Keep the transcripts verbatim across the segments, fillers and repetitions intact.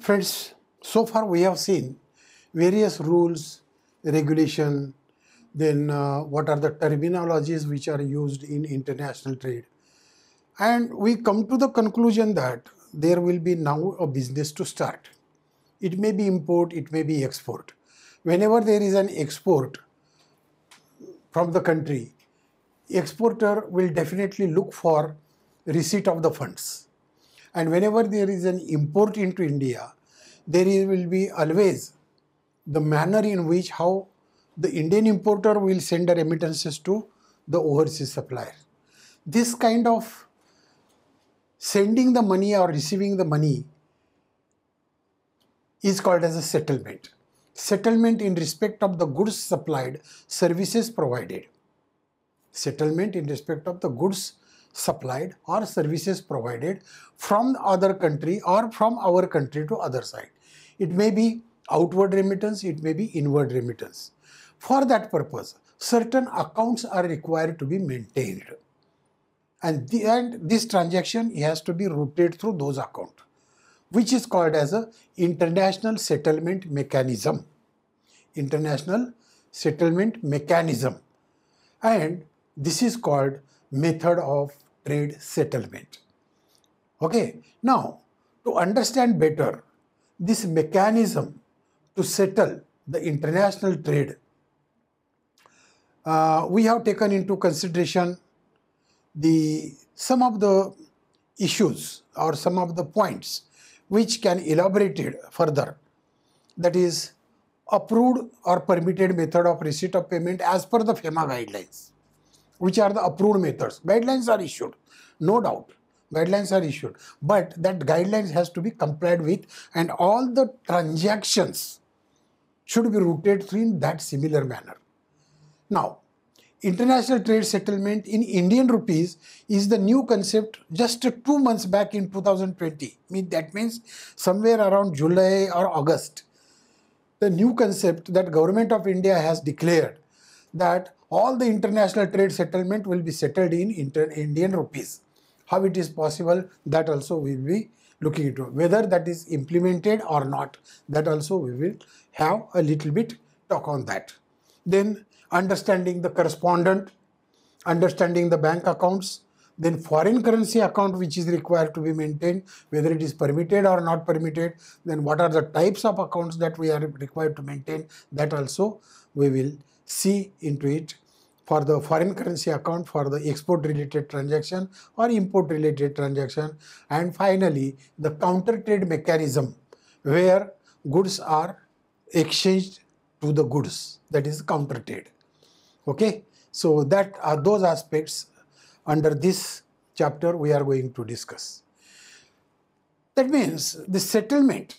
Friends, so far we have seen various rules, regulation, then uh, what are the terminologies which are used in international trade. And we come to the conclusion that there will be now a business to start. It may be import, it may be export. Whenever there is an export from the country, exporter will definitely look for receipt of the funds. And whenever there is an import into India, there is, will be always the manner in which how the Indian importer will send the remittances to the overseas supplier. This kind of sending the money or receiving the money is called as a settlement. Settlement in respect of the goods supplied, services provided. Settlement in respect of the goods supplied or services provided from the other country or from our country to other side. It may be outward remittance, it may be inward remittance. For that purpose, certain accounts are required to be maintained. And, the, and this transaction has to be routed through those accounts, which is called as a international settlement mechanism. International settlement mechanism. And this is called method of trade settlement. Okay. Now, to understand better this mechanism to settle the international trade, uh, we have taken into consideration the some of the issues or some of the points which can elaborate it further. That is, approved or permitted method of receipt of payment as per the FEMA guidelines. Which are the approved methods. Guidelines are issued, no doubt. Guidelines are issued, but that guidelines has to be complied with, and all the transactions should be routed through in that similar manner. Now, international trade settlement in Indian rupees is the new concept just two months back in two thousand twenty. That means somewhere around July or August. The new concept that Government of India has declared that all the international trade settlement will be settled in Indian rupees. How it is possible, that also we will be looking into. Whether that is implemented or not, that also we will have a little bit talk on that. Then understanding the correspondent, understanding the bank accounts, then foreign currency account which is required to be maintained, whether it is permitted or not permitted, then what are the types of accounts that we are required to maintain, that also we will see into it. For the foreign currency account, for the export related transaction or import related transaction, and finally the counter trade mechanism where goods are exchanged to the goods, that is counter trade. Okay, so that are those aspects under this chapter we are going to discuss. That means the settlement,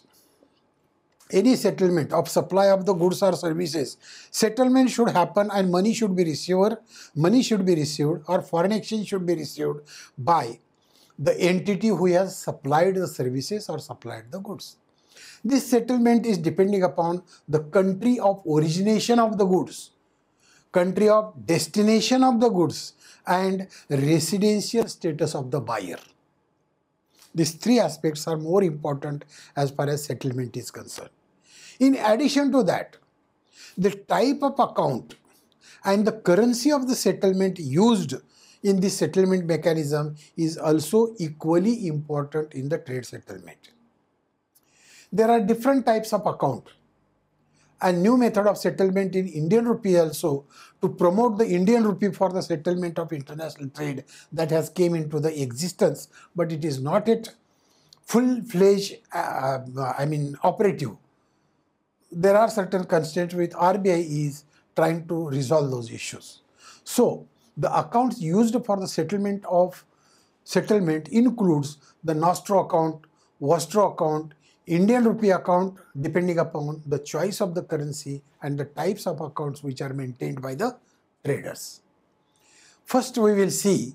any settlement of supply of the goods or services, settlement should happen and money should be received, money should be received or foreign exchange should be received by the entity who has supplied the services or supplied the goods. This settlement is depending upon the country of origination of the goods, country of destination of the goods, and residential status of the buyer. These three aspects are more important as far as settlement is concerned. In addition to that, the type of account and the currency of the settlement used in this settlement mechanism is also equally important in the trade settlement. There are different types of account. A new method of settlement in Indian rupee also to promote the Indian rupee for the settlement of international trade that has came into the existence, but it is not yet full-fledged, uh, I mean operative. There are certain constraints which R B I is trying to resolve those issues. So the accounts used for the settlement of settlement includes the Nostro account, Vostro account, Indian rupee account, depending upon the choice of the currency and the types of accounts which are maintained by the traders. First we will see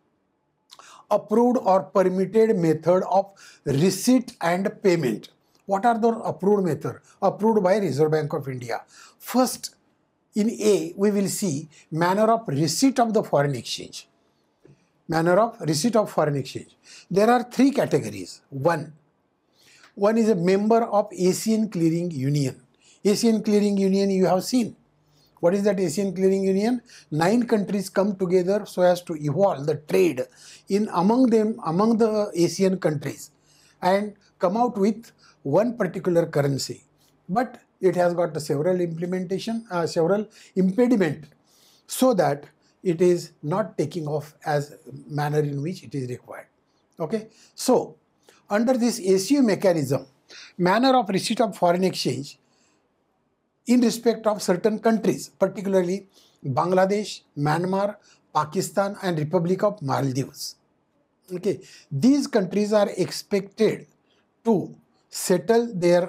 approved or permitted method of receipt and payment. What are the approved method? Approved by Reserve Bank of India. First, in A, we will see manner of receipt of the foreign exchange. Manner of receipt of foreign exchange. There are three categories. One, one is a member of Asian Clearing Union. Asian Clearing Union you have seen. What is that Asian Clearing Union? Nine countries come together so as to evolve the trade in among them, among the Asian countries, and come out with one particular currency. But it has got several implementation, uh, several impediment, so that it is not taking off as manner in which it is required. Okay, so under this A C U mechanism, manner of receipt of foreign exchange in respect of certain countries, particularly Bangladesh, Myanmar, Pakistan and Republic of Maldives. Okay, these countries are expected to settle their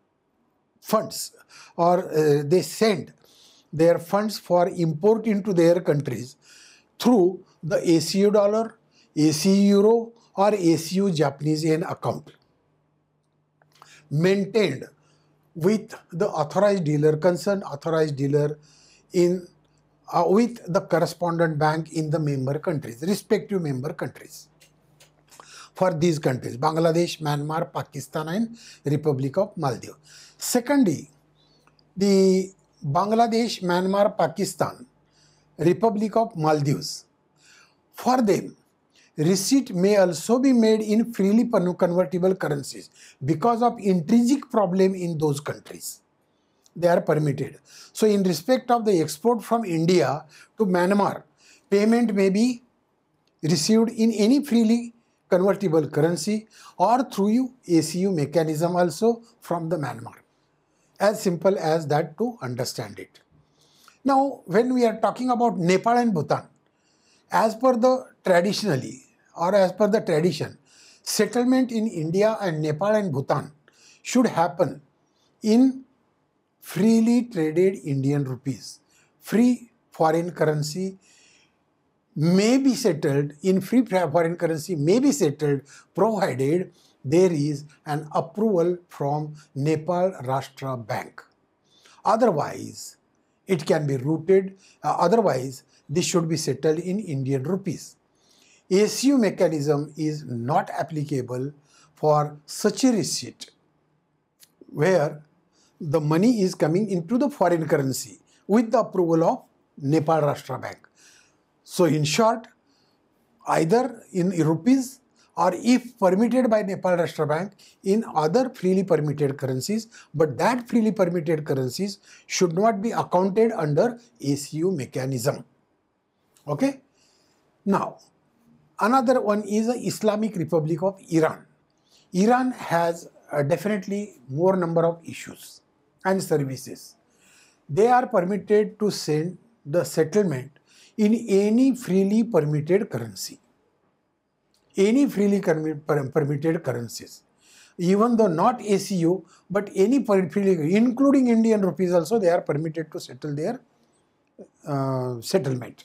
funds, or uh, they send their funds for import into their countries through the A C U dollar, A C U euro or A C U Japanese yen account maintained with the authorized dealer, concerned authorized dealer in uh, with the correspondent bank in the member countries, respective member countries. For these countries, Bangladesh, Myanmar, Pakistan and Republic of Maldives. Secondly, the Bangladesh, Myanmar, Pakistan, Republic of Maldives, for them, receipt may also be made in freely convertible currencies because of intrinsic problem in those countries. They are permitted. So in respect of the export from India to Myanmar, payment may be received in any freely convertible currency or through A C U mechanism also from the Myanmar. As simple as that to understand it. Now, when we are talking about Nepal and Bhutan, as per the traditionally or as per the tradition, settlement in India and Nepal and Bhutan should happen in freely traded Indian rupees. Free foreign currency may be settled in free foreign currency may be settled provided there is an approval from Nepal Rashtra Bank. Otherwise, it can be routed, uh, otherwise this should be settled in Indian rupees. A C U mechanism is not applicable for such a receipt where the money is coming into the foreign currency with the approval of Nepal Rashtra Bank. So in short, either in rupees or if permitted by Nepal Rashtra Bank in other freely permitted currencies, but that freely permitted currencies should not be accounted under A C U mechanism. Okay. Now, another one is the Islamic Republic of Iran. Iran has uh, definitely more number of issues and services. They are permitted to send the settlement in any freely permitted currency. Any freely permitted currencies. Even though not A C U, but any freely, including Indian rupees also, they are permitted to settle their uh, settlement.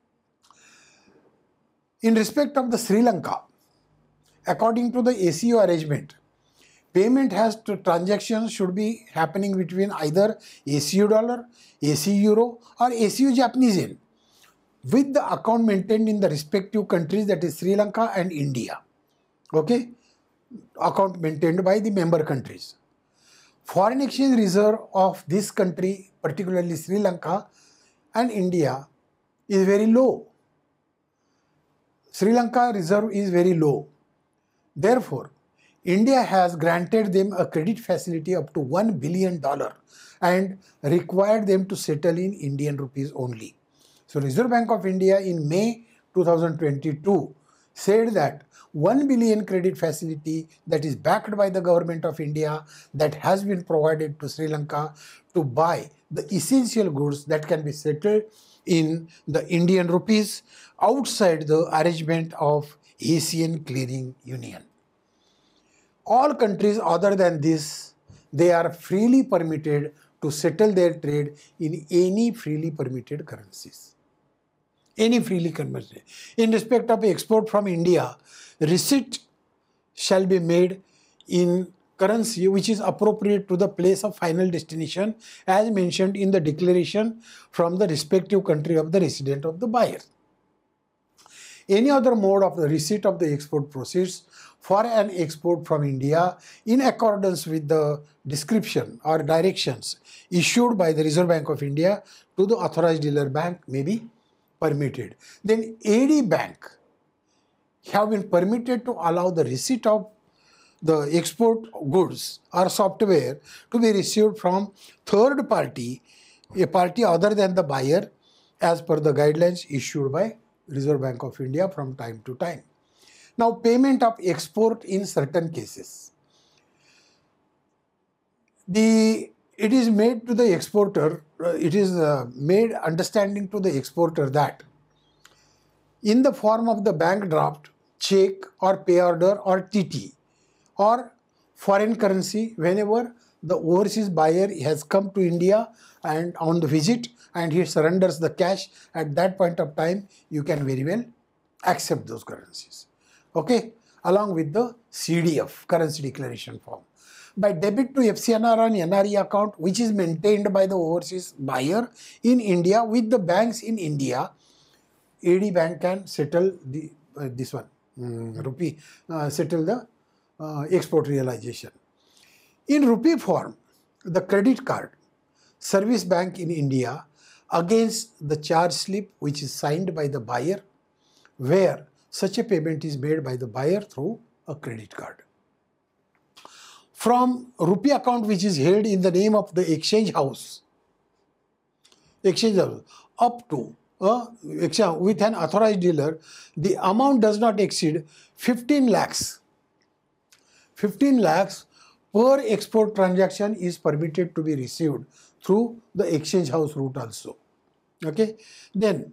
In respect of the Sri Lanka, according to the A C U arrangement, payment has to transactions should be happening between either A C U dollar, A C U euro or A C U Japanese yen with the account maintained in the respective countries, that is Sri Lanka and India. Okay, account maintained by the member countries. Foreign exchange reserve of this country, particularly Sri Lanka and India, is very low. Sri Lanka reserve is very low. Therefore, India has granted them a credit facility up to one billion dollars and required them to settle in Indian rupees only. So Reserve Bank of India in May two thousand twenty-two said that one billion credit facility that is backed by the government of India that has been provided to Sri Lanka to buy the essential goods that can be settled in the Indian rupees outside the arrangement of Asian Clearing Union. All countries other than this, they are freely permitted to settle their trade in any freely permitted currencies. Any freely converted. In respect of export from India, receipt shall be made in currency which is appropriate to the place of final destination as mentioned in the declaration from the respective country of the resident of the buyer. Any other mode of the receipt of the export proceeds for an export from India in accordance with the description or directions issued by the Reserve Bank of India to the authorized dealer bank may be permitted. Then A D Bank have been permitted to allow the receipt of the export goods or software to be received from third party, a party other than the buyer, as per the guidelines issued by Reserve Bank of India from time to time. Now, payment of export in certain cases. The, it is made to the exporter, uh, it is uh, made understanding to the exporter that in the form of the bank draft, check or pay order or T T or foreign currency, whenever the overseas buyer has come to India and on the visit and he surrenders the cash, at that point of time you can very well accept those currencies, okay, along with the C D F, currency declaration form. By debit to F C N R and N R E account which is maintained by the overseas buyer in India with the banks in India, A D Bank can settle the uh, this one, um, rupee, uh, settle the uh, export realization. In rupee form, the credit card, service bank in India against the charge slip which is signed by the buyer, where such a payment is made by the buyer through a credit card. From rupee account which is held in the name of the exchange house, exchange house up to uh, with an authorized dealer, the amount does not exceed fifteen lakhs. fifteen lakhs per export transaction is permitted to be received through the exchange house route also. Okay. Then,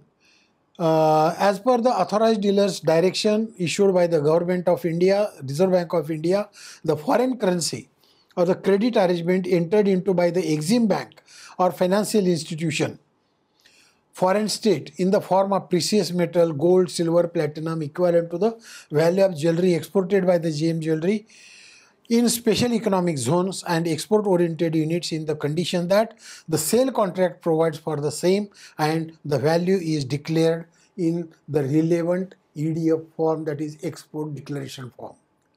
uh, as per the authorized dealer's direction issued by the Government of India, Reserve Bank of India, the foreign currency or the credit arrangement entered into by the Exim Bank or financial institution, foreign state in the form of precious metal, gold, silver, platinum equivalent to the value of jewelry exported by the G M Jewelry in special economic zones and export-oriented units in the condition that the sale contract provides for the same and the value is declared in the relevant E D F form, that is export declaration form.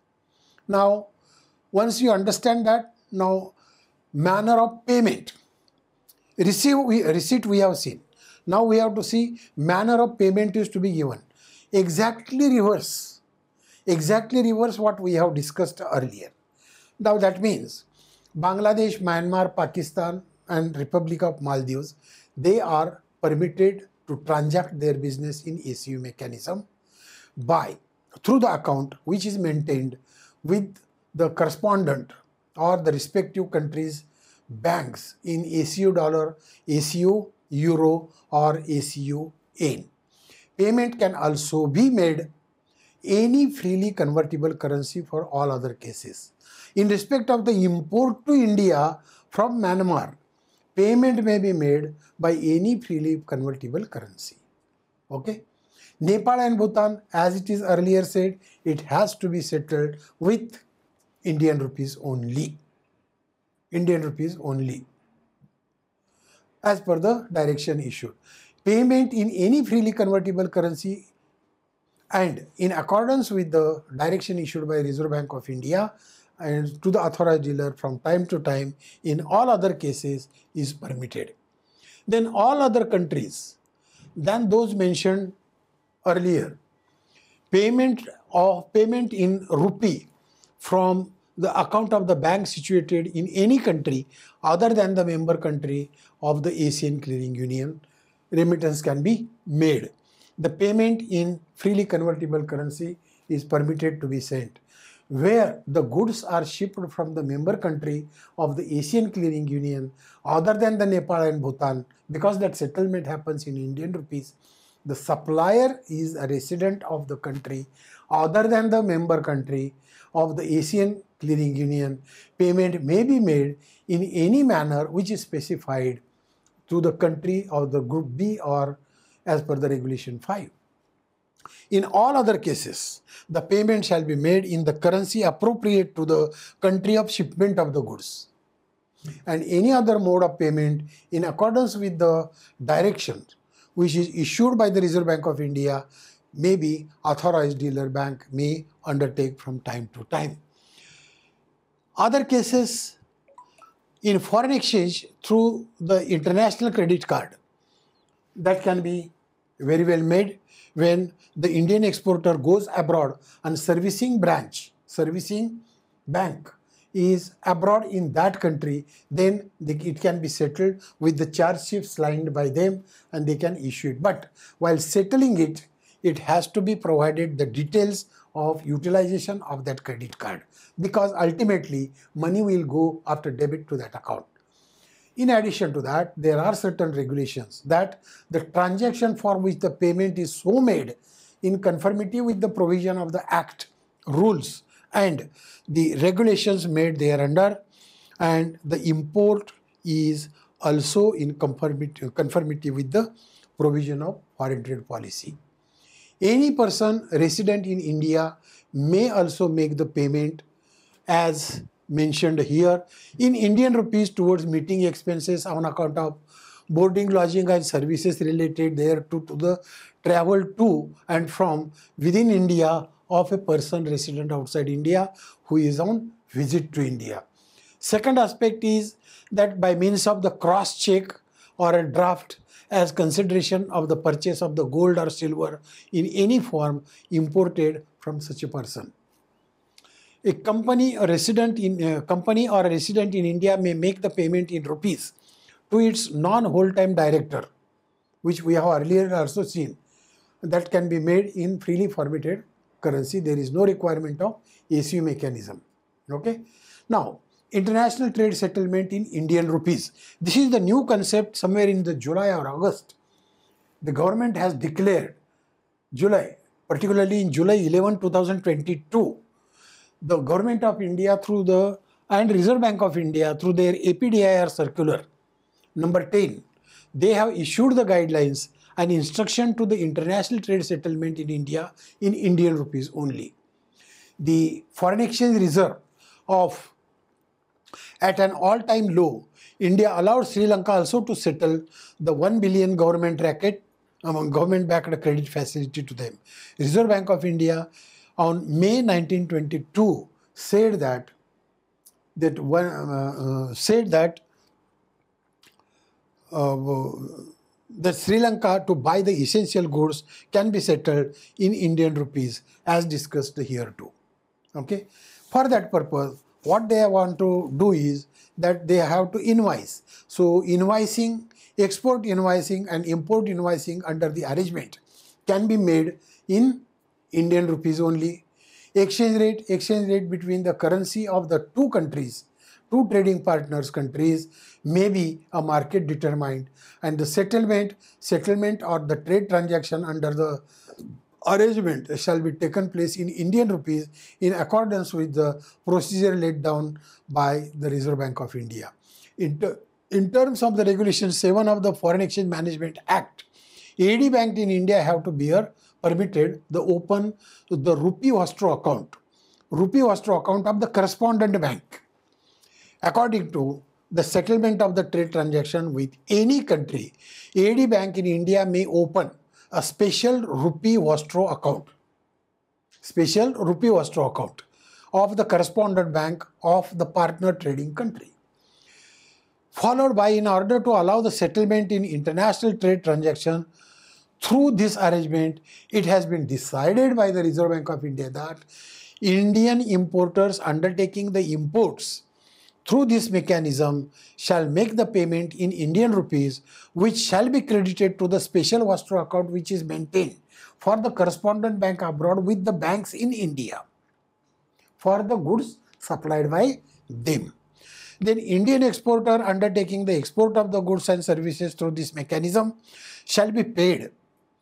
Now, once you understand that, now manner of payment. Receive, we, receipt we have seen. Now we have to see manner of payment is to be given. Exactly reverse. Exactly reverse what we have discussed earlier. Now that means Bangladesh, Myanmar, Pakistan and Republic of Maldives, they are permitted to transact their business in A C U mechanism by through the account which is maintained with the correspondent or the respective countries' banks in A C U dollar, A C U euro or A C U yen. Payment can also be made any freely convertible currency for all other cases. In respect of the import to India from Myanmar, payment may be made by any freely convertible currency. Okay. Nepal and Bhutan, as it is earlier said, it has to be settled with Indian rupees only. Indian rupees only, as per the direction issued. Payment in any freely convertible currency and in accordance with the direction issued by Reserve Bank of India and to the authorized dealer from time to time in all other cases is permitted. Then all other countries than those mentioned earlier, payment of payment in rupee from the account of the bank situated in any country other than the member country of the Asian Clearing Union, remittance can be made. The payment in freely convertible currency is permitted to be sent. Where the goods are shipped from the member country of the Asian Clearing Union other than the Nepal and Bhutan, because that settlement happens in Indian rupees, the supplier is a resident of the country other than the member country of the Asian Clearing Union. Payment may be made in any manner which is specified to the country of the Group B or as per the Regulation five. In all other cases, the payment shall be made in the currency appropriate to the country of shipment of the goods. And any other mode of payment in accordance with the direction which is issued by the Reserve Bank of India maybe authorized dealer bank may undertake from time to time. Other cases in foreign exchange through the international credit card, that can be very well made when the Indian exporter goes abroad and servicing branch, servicing bank is abroad in that country, then they, it can be settled with the charge sheet signed by them and they can issue it. But while settling it, it has to be provided the details of utilization of that credit card, because ultimately money will go after debit to that account. In addition to that, there are certain regulations that the transaction for which the payment is so made in conformity with the provision of the Act rules and the regulations made thereunder, and the import is also in conformity, conformity with the provision of foreign trade policy. Any person resident in India may also make the payment as mentioned here in Indian rupees towards meeting expenses on account of boarding, lodging and services related thereto to the travel to and from within India of a person resident outside India who is on visit to India. Second aspect is that by means of the cross check or a draft as consideration of the purchase of the gold or silver in any form imported from such a person. A company or resident in a company or a resident in India may make the payment in rupees to its non-whole-time director, which we have earlier also seen. That can be made in freely formatted currency. There is no requirement of A C U mechanism. Okay. Now, international trade settlement in Indian rupees. This is the new concept. Somewhere in the July or August, the government has declared July, particularly in July eleventh, two thousand twenty-two, the government of India through the and Reserve Bank of India through their A P D I R circular number ten, they have issued the guidelines and instruction to the international trade settlement in India in Indian rupees only. The foreign exchange reserve of at an all-time low, India allowed Sri Lanka also to settle the one billion government racket among government-backed credit facility to them. Reserve Bank of India on May nineteen twenty-two said that that one uh, uh, said that uh, that Sri Lanka to buy the essential goods can be settled in Indian rupees as discussed here too. Okay, for that purpose, what they want to do is that they have to invoice. So invoicing, export invoicing and import invoicing under the arrangement can be made in Indian rupees only. Exchange rate, exchange rate between the currency of the two countries, two trading partners countries may be a market determined, and the settlement, settlement or the trade transaction under the arrangement shall be taken place in Indian rupees in accordance with the procedure laid down by the Reserve Bank of India. In, ter in terms of the regulation seven of the Foreign Exchange Management Act, A D Bank in India have to bear permitted the open the rupee Vostro account, rupee Vostro account of the correspondent bank. According to the settlement of the trade transaction with any country, A D Bank in India may open a special rupee Vostro account, special rupee Vostro account of the correspondent bank of the partner trading country. Followed by, in order to allow the settlement in international trade transaction through this arrangement, it has been decided by the Reserve Bank of India that Indian importers undertaking the imports through this mechanism shall make the payment in Indian rupees, which shall be credited to the special Vostro account which is maintained for the correspondent bank abroad with the banks in India for the goods supplied by them. Then Indian exporter undertaking the export of the goods and services through this mechanism shall be paid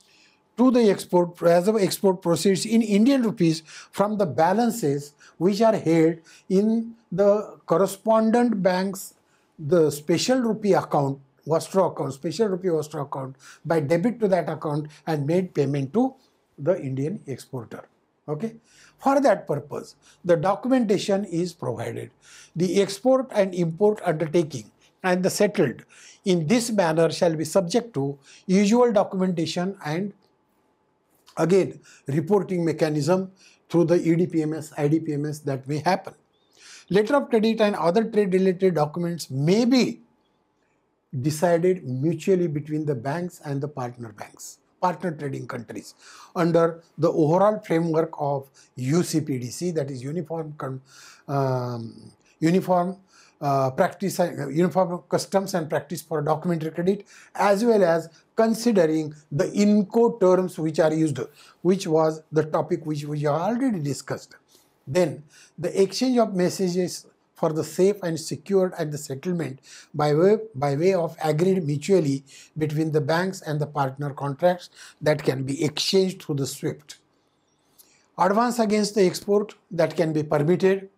to the export as the export proceeds in Indian rupees from the balances which are held in the correspondent bank's the special rupee account, Vostro account, special rupee Vostro account by debit to that account and made payment to the Indian exporter. Okay. For that purpose, the documentation is provided. The export and import undertaking and the settled in this manner shall be subject to usual documentation and again, reporting mechanism through the E D P M S, I D P M S that may happen. Letter of credit and other trade-related documents may be decided mutually between the banks and the partner banks, partner trading countries, under the overall framework of U C P D C, that is Uniform um, Uniform uh, Practice, uh, Uniform Customs and Practice for Documentary Credit, as well as considering the Incoterms which are used, which was the topic which we have already discussed. Then the exchange of messages for the safe and secured at the settlement by way, by way of agreed mutually between the banks and the partner contracts that can be exchanged through the SWIFT. Advance against the export that can be permitted.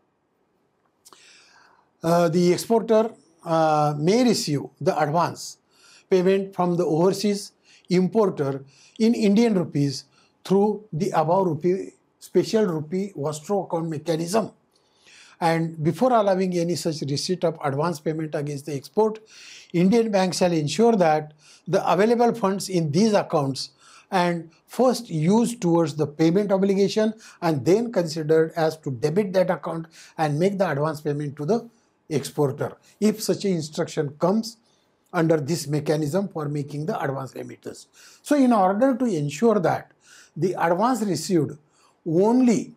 Uh, the exporter uh, may receive the advance payment from the overseas importer in Indian rupees through the above rupee special rupee escrow account mechanism. And before allowing any such receipt of advance payment against the export, Indian banks shall ensure that the available funds in these accounts and first used towards the payment obligation and then considered as to debit that account and make the advance payment to the exporter, if such an instruction comes under this mechanism for making the advance remittance. So in order to ensure that the advance received only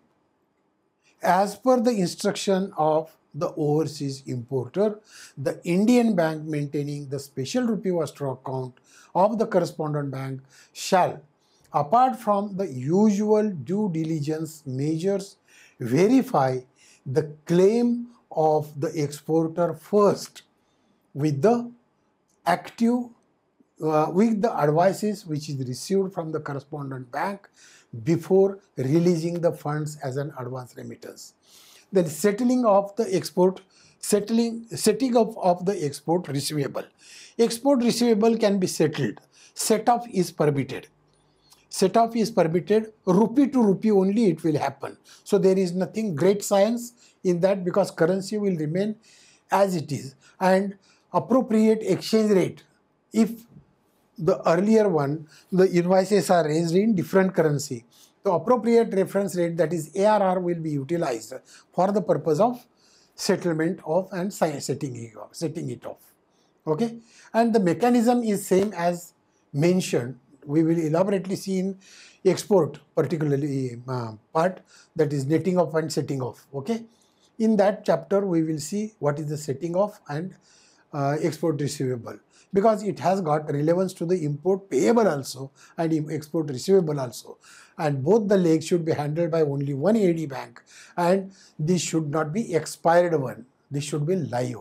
as per the instruction of the overseas importer, the Indian bank maintaining the special rupee escrow account of the correspondent bank shall, apart from the usual due diligence measures, verify the claim of the exporter first with the active, uh, with the advices which is received from the correspondent bank before releasing the funds as an advance remittance. Then settling of the export, settling, setting up of the export receivable. Export receivable can be settled. Set off is permitted. Set off is permitted. Rupee to rupee only it will happen. So there is nothing great science in that, because currency will remain as it is. And appropriate exchange rate, if the earlier one, the invoices are raised in different currency, the appropriate reference rate, that is A R R, will be utilized for the purpose of settlement of and setting it off. Setting it off. Okay, and the mechanism is same as mentioned. We will elaborately see in export, particularly uh, part, that is netting off and setting off. Okay, in that chapter we will see what is the setting off and uh, export receivable, because it has got relevance to the import payable also and export receivable also, and both the legs should be handled by only one A D bank, and this should not be expired one, this should be live.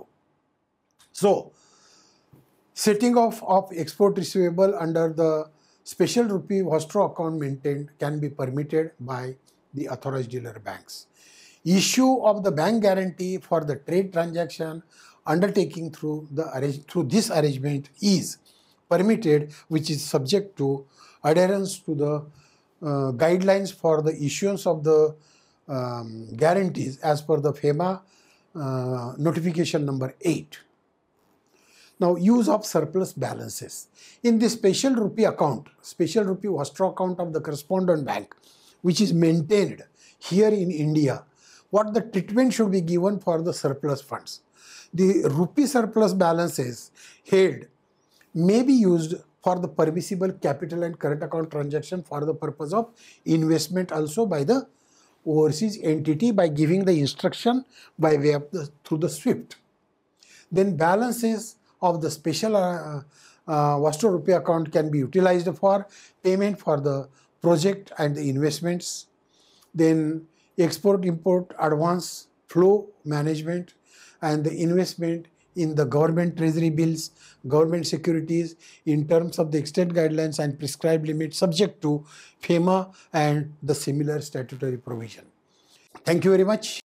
So setting off of export receivable under the special rupee escrow account maintained can be permitted by the authorized dealer banks. Issue of the bank guarantee for the trade transaction undertaking through the through this arrangement is permitted, which is subject to adherence to the uh, guidelines for the issuance of the um, guarantees as per the FEMA uh, notification number eight. Now, use of surplus balances. In the special rupee account, special rupee escrow account of the correspondent bank, which is maintained here in India, what the treatment should be given for the surplus funds. The rupee surplus balances held may be used for the permissible capital and current account transaction for the purpose of investment also by the overseas entity by giving the instruction by way of the, through the SWIFT. Then balances of the special uh, uh, escrow rupee account can be utilized for payment for the project and the investments. Then export import advance flow management and the investment in the government treasury bills, government securities in terms of the extent guidelines and prescribed limits subject to FEMA and the similar statutory provision. Thank you very much.